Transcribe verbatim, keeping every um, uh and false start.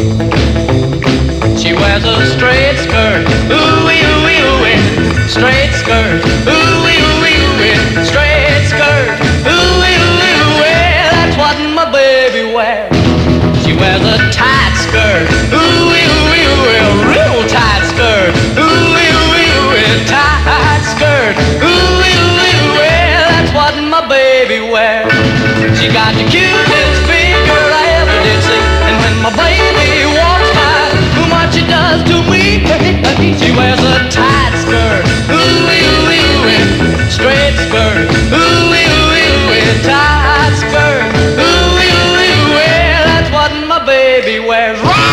She wears a straight skirt, ooh-wee, ooh-wee, ooh-wee, straight skirt, ooh-wee, ooh-wee, ooh-wee, straight skirt, ooh-wee, ooh-wee, ooh-wee, that's what my baby wears. She wears a tight skirt, ooh-wee, ooh-wee, ooh-wee, a real tight skirt, ooh-wee, ooh-wee, ooh-wee, tight skirt, ooh-wee, ooh-wee, ooh-wee, that's what my baby wears. She got the cutest figure I ever did see, and when my baby walks by, what she does to me, she wears a tight skirt, ooh-wee, ooh-wee, ooh-wee, straight skirt, ooh-wee, ooh-wee, ooh-wee, tight skirt, ooh-wee, ooh-wee, ooh-wee, that's what my baby wears.